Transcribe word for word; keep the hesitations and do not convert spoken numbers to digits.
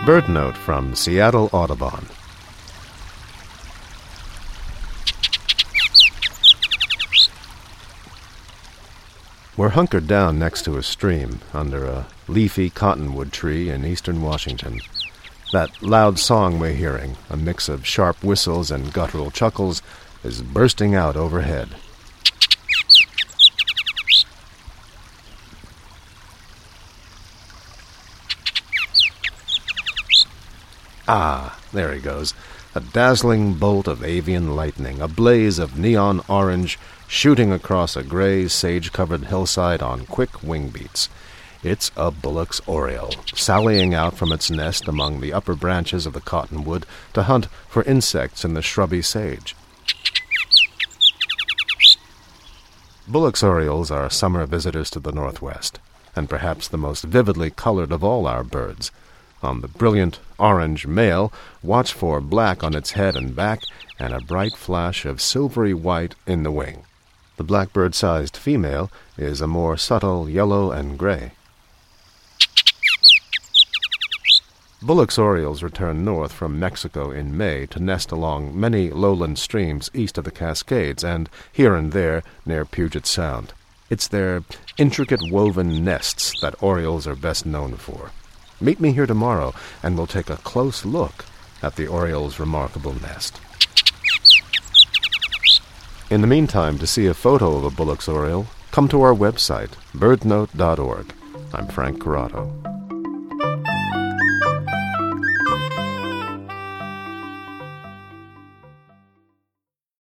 Bird Note from Seattle Audubon. We're hunkered down next to a stream under a leafy cottonwood tree in eastern Washington. That loud song we're hearing, a mix of sharp whistles and guttural chuckles, is bursting out overhead. Ah, there he goes. A dazzling bolt of avian lightning, a blaze of neon orange, shooting across a gray, sage-covered hillside on quick wing beats. It's a Bullock's oriole, sallying out from its nest among the upper branches of the cottonwood to hunt for insects in the shrubby sage. Bullock's orioles are summer visitors to the Northwest, and perhaps the most vividly colored of all our birds. On the brilliant orange male, watch for black on its head and back, and a bright flash of silvery white in the wing. The blackbird-sized female is a more subtle yellow and gray. Bullock's orioles return north from Mexico in May to nest along many lowland streams east of the Cascades and here and there near Puget Sound. It's their intricate woven nests that orioles are best known for. Meet me here tomorrow, and we'll take a close look at the oriole's remarkable nest. In the meantime, to see a photo of a Bullock's oriole, come to our website, bird note dot org. I'm Frank Corrado.